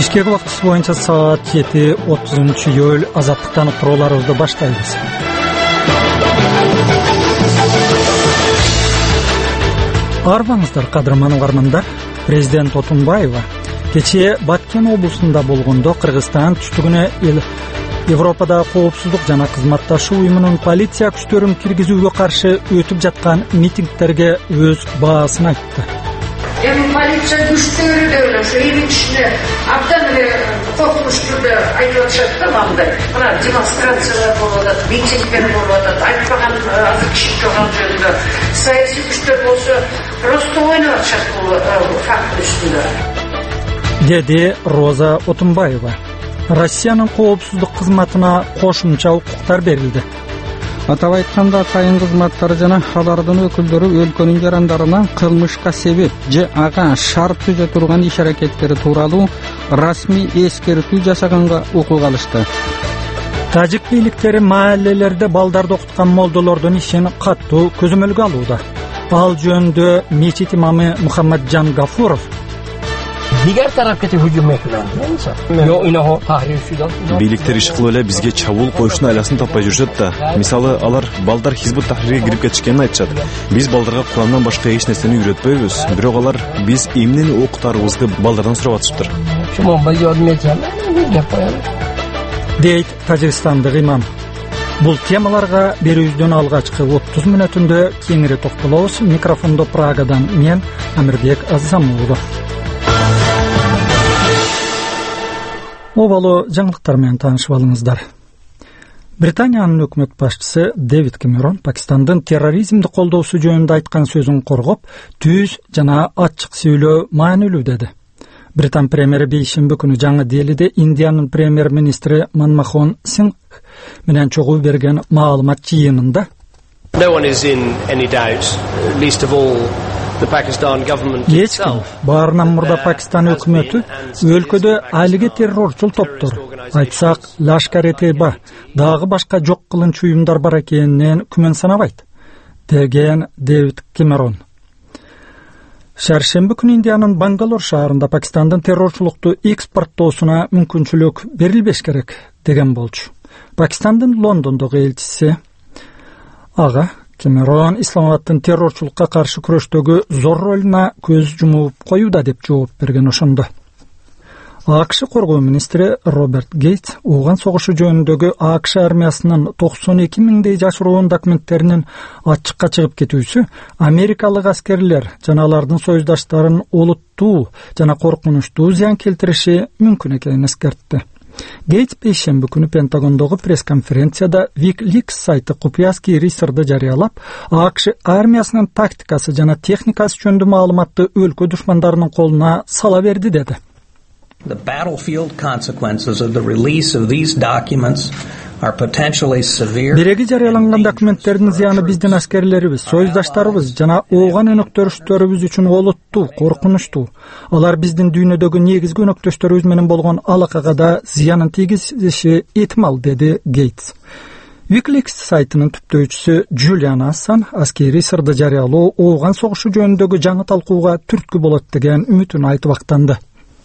Бишкек убактысы боюнча саат 7:30 азаттыктан уктурууларыбызды баштайбыз. Арбаңыздар, кадырман угармандар. Президент Отунбаева кечээ Баткен облусунда болгондо Кыргызстан түштүгүнө Европада коопсуздук жана кызматташуу уюмунун полиция күчтөрүн киргизүүгө каршы өтүп жаткан митингдерге өз баасын айтты. Полиция күчтөрү да эле ошо ийгичне абдан эле коркунуч түрдө айтып атышат да мындай. Мына демонстрациялар болуп атат, митингдер болуп атат, айтпаган азыр киши турган жөнүндө. Саясий күчтөр болсо просто ойноп атышат бул факт үстүндө. Деди Роза Отунбаева. Россиянын коопсуздук кызматына кошумча укуктар берилди. Атап айтканда, кайын кызматтары жана алардын өкүлдөрү өлкөнүн жарандарына кылмышка себеп же ага шарт түзө турган иш-аракеттери тууралуу расмий эскертүү жасаганга укук алышты. Тажик бийликтери мааллелерде балдарды окуткан молдолордун ишин каттуу көзөмөлгө алууда. Ал жөнүндө мечит имамы Мухаммаджан Гафуров Diğer taraf kete hücum ettiler. Yo inaho tahrirşidan. Бийликтер иш кылып эле бизге чабуул коюштун айласын таппай жүрүшөт да. Мисалы, алар балдар Хизбут Тахрирге кирип кетишкенин айтышат. Биз балдарга Курандан башка эч нерсени үйрөтпөйбүз. Бирок алар биз эмнени окутарыбызды балдардан сурап атышыптыр. Дейт Тажикстандык имам. Бул темаларга берүүбүздүн алгачкы 30 мүнөтүндө кеңири токтолобуз. Микрофондо Прагадан мен Амирбек Азамулов. Обалы жаңылыктар менен таанышып алыңыздар. Британиянын өкмөт башчысы Дэвид Кэмерон Пакистандын терроризмди колдоосу жөнүндө айткан сөзүн коргоп, түз жана ачык сүйлөө маанилүү деди. Британ премьери бейшемби күнү жаңы Делиде Индиянын премьер-министри Манмохан Сингх менен чогуу берген маалымат жыйынында No one is in any doubt, least of all the Pakistan government itself. Баарынан мурда Пакистан өкмөтү өлкөдө алиге террорчул топтор, айтсак Лашкар-e-Тайба, дагы башка жок кылынчу уюмдар бар экенинен күмөн санабайт, деген Дэвид Кэмерон. Шаршемби күнү Индиянын Бангалор шаарында Пакистандын террорчулукту экспорттоосуна мүмкүнчүлүк берилбеш керек деген болчу. Пакистандын Лондондогу элчиси Ага Кэмерон Исламабадтын террорчулукка каршы күрөштөгү зор ролуна көз жумуп коюуда деп жооп берген ошондо. АКШ коргоо министри Роберт Гейтс Ооган согушу жөнүндөгү АКШ армиясынын 92 миңдей жашыруун документтеринин ачыкка чыгып кетүүсү америкалык аскерлер жана алардын союздаштарын олуттуу жана коркунучтуу зыян келтириши мүмкүн экенин эскертти. Гейтс бейшемби күнү Пентагондогу пресс-конференцияда WikiLeaks сайты купуя рисерди жарыялап, АКШ армиясынын тактикасы жана техникасы жөнүндө маалыматты өлкө душмандарынын колуна сала берди деди. The battlefield consequences of the release of these documents are potentially severe. Биреги жарыяланган документтердин зыяны биздин аскерлерибиз, союздаштарыбыз жана ооган өнөктөштөрүбүз үчүн олуттуу, коркунучтуу. Алар биздин дүйнөдөгү негизги өнөктөштөрүбүз менен болгон алакага да зыянын тийгизиши этимал, деди Гейтс. WikiLeaks сайтынын түптөөчүсү Джулиан Ассан аскери сырды жарыялоо ооган согушу жөнүндөгү жаңы талкууга түрткү болот деген үмүтүн айтып актанды.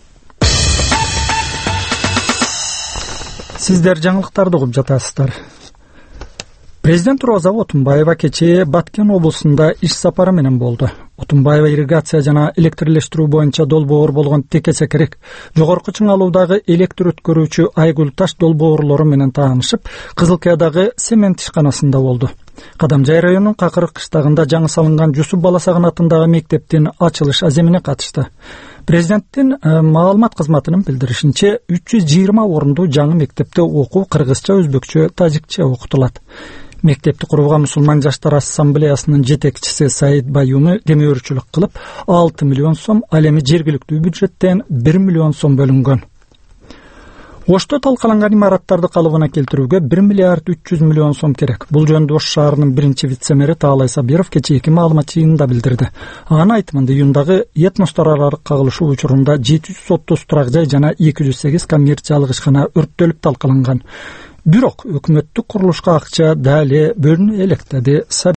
Сиздер жаңылыктарды угуп жатасыздар. Президент Роза Отунбаева кечээ Баткен облусунда иш сапары менен болду. Отунбаева ирригация жана электрлештирүү боюнча долбоор болгон Текесекерек жогорку чыңалуудагы электр өткөрүүчү Айгүл Таш долбоорлору менен таанышып, Кызылкаядагы цемент ишканасында болду. Кадамжай районунун Какырык кыштагында жаңы салынган Жусуп Баласагын атындагы мектептин ачылыш аземине катышты. Президенттин маалымат кызматынын билдиришинче 320 орундуу жаңы мектепте окуу кыргызча, өзбекчө, тажикче окутулат. Мектепти курууга Мусулман жаштар ассамблеясынын жетекчиси Саид Баюмы демөөрчүлүк кылып, 6 миллион сом, ал эми жергиликтүү бюджеттен 1 миллион сом бөлүнгөн. Ошто талкаланган имараттарды калыбына келтирүүгө 1 миллиард 300 миллион сом керек. Бул жөнүндө Ош шаарынын биринчи вице-мэри Таалай Сабиров кечээки маалымат жыйынында билдирди. Анын айтымында июндагы этностор аралык кагылышуу учурунда 730 турак жай жана 208 коммерциялык ишкана өрттөлүп талкаланган. Бирок өкмөттүк курулушка акча дали бөлүнө элек, деди